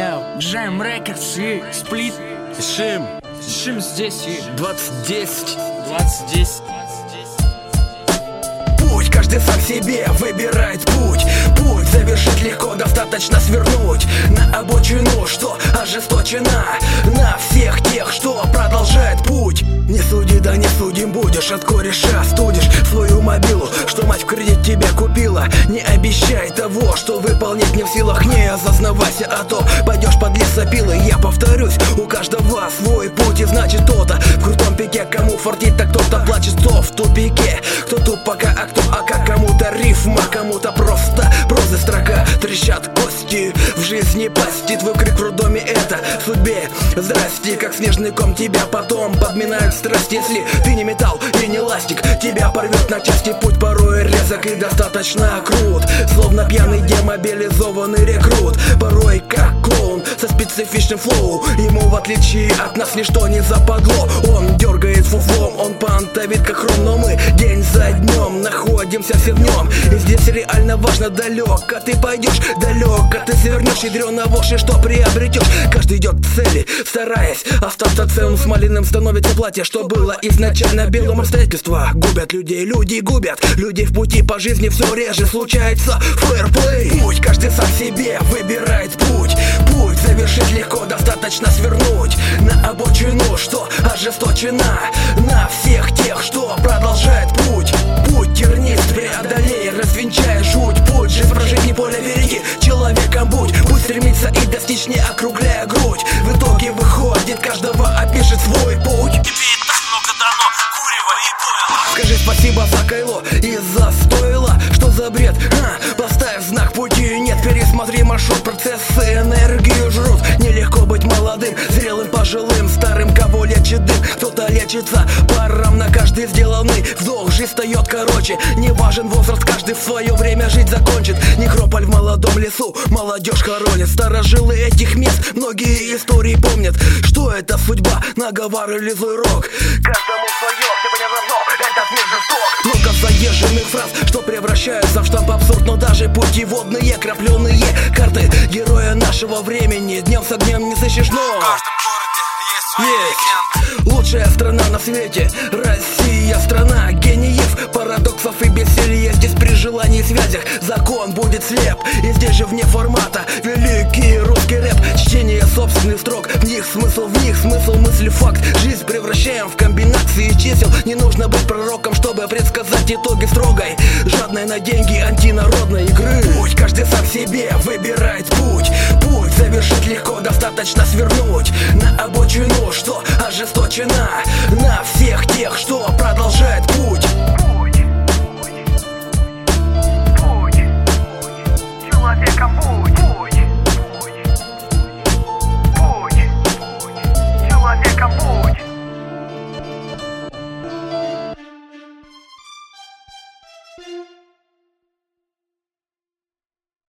Джем Рекордс и Сплит. Шим здесь и 2010. Путь каждый сам себе выбирает путь. Путь завершить легко, достаточно свернуть на обочину, что ожесточена на всех тех, что продолжает путь. Не суди, да не судим будешь, от кореша студишь свою мобилу, что мать в кредит тебя купила. Не обещай того, что выполнить не в силах, не осознавайся, а то пойдешь под лесопилой. Я повторюсь, у каждого свой путь, и значит кто-то в крутом пике, кому фартит, так кто-то плачет, кто в тупике. Кто тут пока, а кто ака, кому-то рифма, кому-то просто проза строка. Трещат кости, в жизни пасти, твой крик в роддоме это судьбе здрасте, как снежный ком тебя потом подминают страсть. Если ты не металл и не ластик, тебя порвет на части. Путь порой резок и достаточно крут, словно пьяный демобилизованный рекрут. Порой как клоун со специфичным флоу, ему в отличие от нас ничто не западло. Он дергает фуфлом, он пантовит как хром, но мы день за днем находимся все в нем. И здесь реально важно, далеко ты пойдешь, далеко ты свернешь, ядрёно вошь, и что приобретешь. Каждый идет к цели, стараясь остаться целым. Смоляным становится платье, что было изначально белым. Обстоятельства губят людей, люди губят людей в пути по жизни, все реже случается фэрплей. Путь каждый сам себе выбирает путь. Путь завершить легко, достаточно свернуть на обочину, что ожесточена на всех тех, что продолжает путь. Путь тернист, преодолей, развенчай жуть. Путь жизнь прожить, не поле береги, человеком будь. Путь стремится и достичь, не округляя грудь. В итоге выходит, каждого опишет свой путь. Тебе и так много дано курева и пойла. Скажи спасибо за кайло и за стойло. Что за бред? Поставь знак пути нет. Пересмотри маршрут, процессы энергию жрут. Нелегко быть молодым, зрелым, пожилым, старым. Кого лечит дым, кто-то лечится паром. На каждый сделанный вдох жизнь встает короче. Не важен возраст, каждый в свое время жить закончит. Некрополь в молодом лесу, молодежь хоронит. Старожилы этих мест многие истории помнят. Что это судьба, наговор или злой рок? Каждому свое, ты не равно, этот мир жесток. Много заезженных фраз, что превращаются в штамп абсурд. Но даже путеводные, крапленые карты героя нашего времени днем с огнем не сыщешь, но В каждом городе есть свои легенды. лучшая страна на свете, Россия, страна гениев, парадоксов и бессилия. Здесь при желании и связях закон будет слеп. И здесь же вне формата великий русский рэп. Чтение собственных строк, в них смысл, мысль, факт. Жизнь превращаем в комбинации чисел. Не нужно быть пророком, чтобы предсказать итоги строгой, жадной на деньги антинародной игры. Путь каждый сам себе выбирает путь. Путь завершить легко, достаточно свернуть на обочину, что ожесточена на всех тех, что продолжает путь. Путь человеком будь.